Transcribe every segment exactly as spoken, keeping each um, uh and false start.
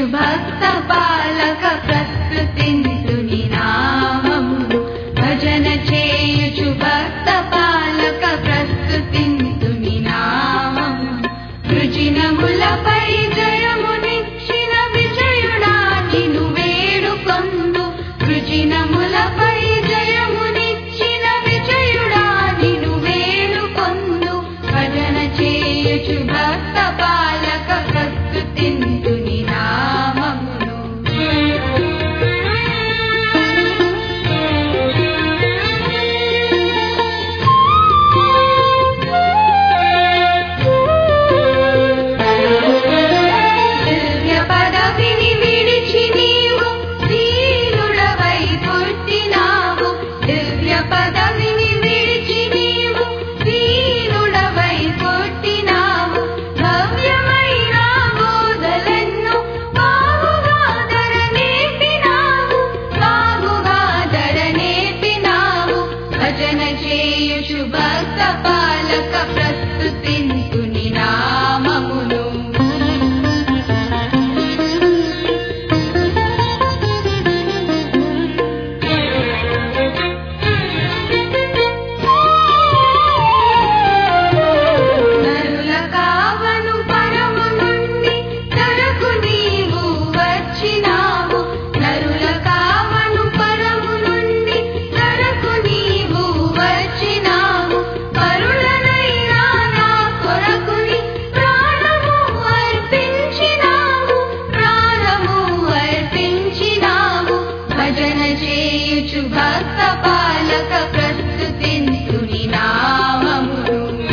భక్త పాలక ప్రస్తుతింతుని నామమును భజన చేయుచు భక్త పాలక ప్రస్తుతింతుని నామమును వృజినములపై జయమునిచ్చిన విజయుడా నిను వేడుకొందు వృజినములపై జయమునిచ్చిన విజయుడా నిను వేడుకొందు భజన చేయుచు భక్త పాలక ప్రస్తుతింతుని నామమును దివ్య పదవిని విడిచి నీవు దీనుడవై పుట్టినావు దివ్య పదవిని విడిచి నీవు దీనుడవై పుట్టినావు భవ్యమైన బోధలెన్నో బాగుగా ధర నేర్పినావు బాగుగా ధర నేర్పినావు భజన చేయుచు భక్త పాలక ప్రస్తుతింతుని నామమును నరుల కావను పరము నుండి తరకు నీవు వచ్చినావు నరుల కావను పరము నుండి తరకు నీవు వచ్చినావు పరులనైనా నా కొరకుని ప్రాణము అర్పించినావు ప్రాణము అర్పించినావు భజన చేయుచు భక్త పాలక ప్రస్తుతింతుని నామమును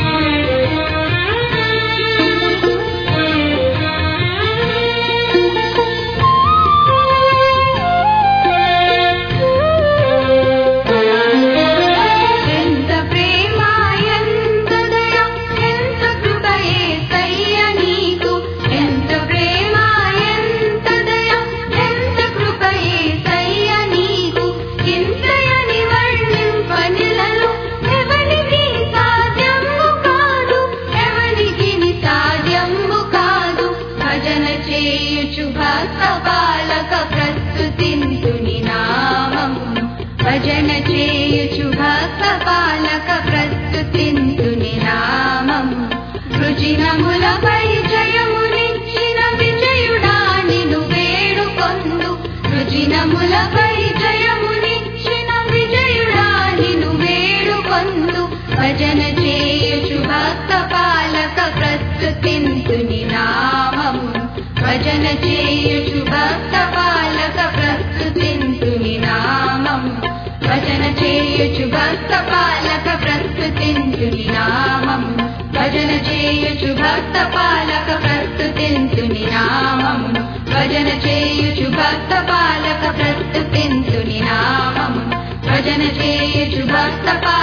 ఎంత ప్రేమ ఎంత దయ ఎంత కృపయే సయ్య నీకు ఎంత ప్రేమ ఎంత దయ ఎంత కృపయే సయ్య నీకు ఇంతయని వర్ణింపనిలలో ఎవనికి సాధ్యము కాదు ఎవనికి సాధ్యము కాదు భజన చేయుచు భక్త పాలక ప్రస్తుతింతుని నామమును భజన చేయుచు భక్త పాలక ప్రస్తుతింతుని నామమును వృజినములపై జయమునిచ్చిన విజయుడా నిను వేడుకొందు వృజినములపై జయమునిచ్చిన విజయుడా నిను వేడుకొందు భజన చేయుచు భక్త పాలక ప్రస్తుతింతుని నామమును భజన చేయుచు భక్త పాలక ప్రస్తుతింతుని నామమును భజన చేయుచు భక్త పాలక ప్రస్తుతింతుని నామమును భజన చేయుచు భక్త పాలక ప్రస్తుతింతుని నామమును భజన చేయుచు భక్త పాలక ప్రస్తుతింతుని నామమును భజన చేయుచు భక్త